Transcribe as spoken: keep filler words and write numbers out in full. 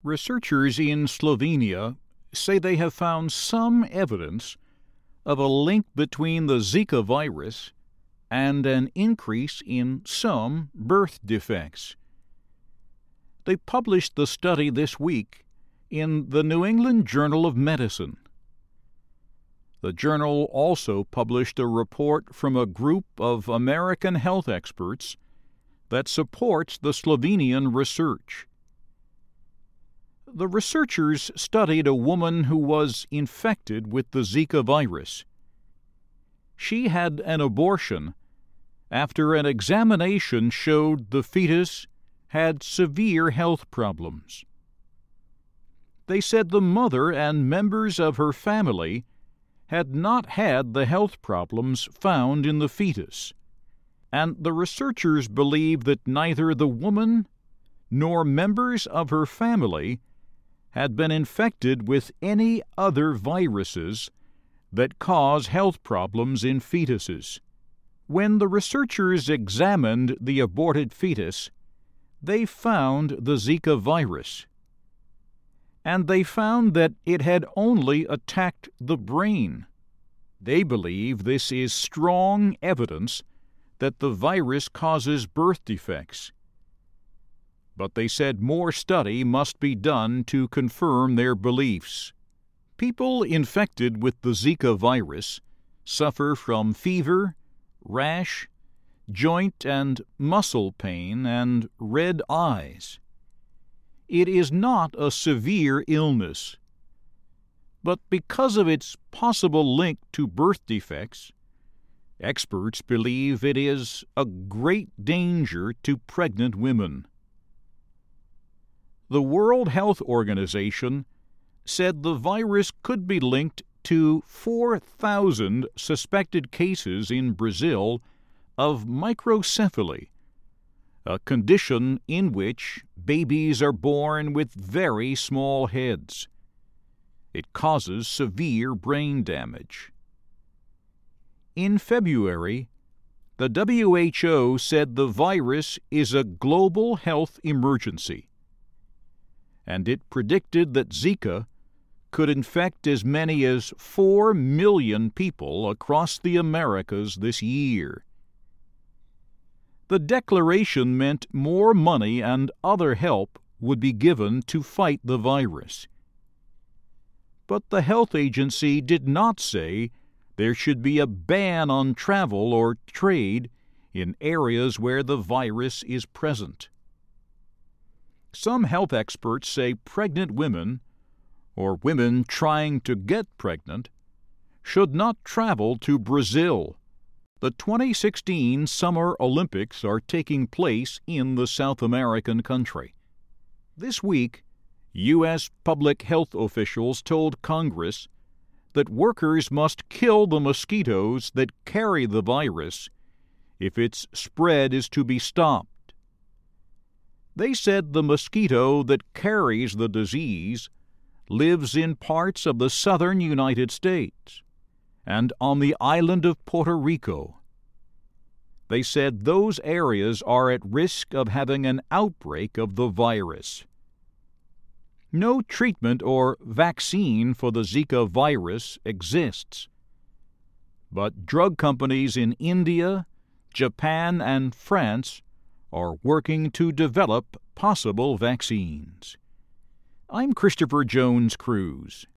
Researchers in Slovenia say they have found some evidence of a link between the Zika virus and an increase in some birth defects. They published the study this week in the New England Journal of Medicine. The journal also published a report from a group of American health experts that supports the Slovenian research. The researchers studied a woman who was infected with the Zika virus. She had an abortion after an examination showed the fetus had severe health problems. They said the mother and members of her family had not had the health problems found in the fetus, and the researchers believe that neither the woman nor members of her family had been infected with any other viruses that cause health problems in fetuses. When the researchers examined the aborted fetus, they found the Zika virus, and they found that it had only attacked the brain. They believe this is strong evidence that the virus causes birth defects. But they said more study must be done to confirm their beliefs. People infected with the Zika virus suffer from fever, rash, joint and muscle pain, and red eyes. It is not a severe illness, but because of its possible link to birth defects, experts believe it is a great danger to pregnant women. The World Health Organization said the virus could be linked to four thousand suspected cases in Brazil of microcephaly, a condition in which babies are born with very small heads. It causes severe brain damage. In February, the W H O said the virus is a global health emergency, and it predicted that Zika could infect as many as four million people across the Americas this year. The declaration meant more money and other help would be given to fight the virus. But the health agency did not say there should be a ban on travel or trade in areas where the virus is present. Some health experts say pregnant women, or women trying to get pregnant, should not travel to Brazil. The twenty sixteen Summer Olympics are taking place in the South American country. This week, U S public health officials told Congress that workers must kill the mosquitoes that carry the virus if its spread is to be stopped. They said the mosquito that carries the disease lives in parts of the southern United States and on the island of Puerto Rico. They said those areas are at risk of having an outbreak of the virus. No treatment or vaccine for the Zika virus exists, but drug companies in India, Japan, and France are working to develop possible vaccines. I'm Christopher Jones Cruz.